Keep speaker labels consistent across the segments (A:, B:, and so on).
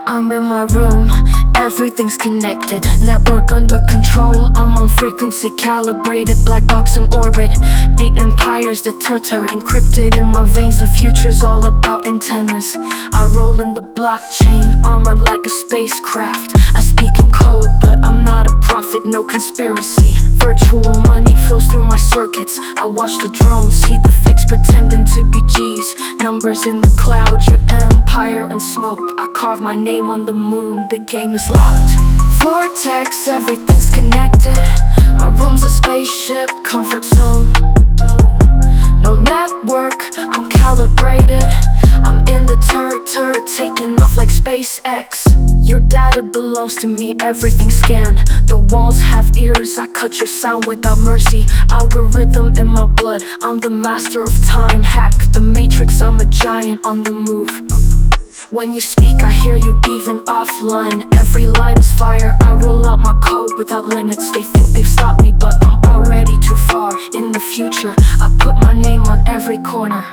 A: I'm in my room, everything's connected. Network under control, I'm on frequency calibrated. Black box in orbit, 8 empires, the turtle encrypted in my veins. The future's all about antennas. I roll in the blockchain, armored like a spacecraft. I speak in code, but I'm not a prophet, no conspiracy. Virtual money flows through my circuits. I watch the drones, see the fakes pretending to be G's. Numbers in the clouds, your empire and smoke. I carve my name on the moon, the game is locked. Vortex, everything's connected. My room's a spaceship, comfort zone. No network, I'm calibrated. I'm in the turret, taking off like SpaceX. Your data belongs to me, everything's scanned. The walls have ears, I cut your sound without mercy. Algorithm in my blood, I'm the master of time. Hack the matrix, I'm a giant on the move. When you speak, I hear you even offline. Every line is fire, I roll out my code without limits. They think they've stopped me, but I'm already too far. In the future, I put my name on every corner.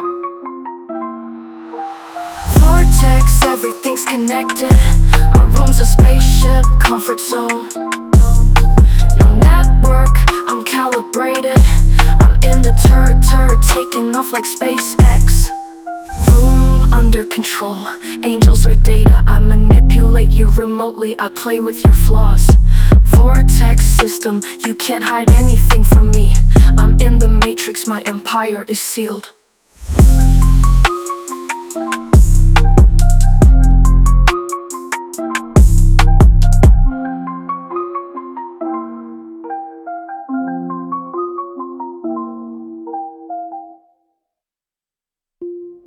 A: Vortex, everything's connected. My room's a spaceship, comfort zone. No network, I'm calibrated. I'm in the turret, taking off like SpaceX. Room under control, angels are data. I manipulate you remotely, I play with your flaws. Vortex system, you can't hide anything from me. I'm in the matrix, my empire is sealed.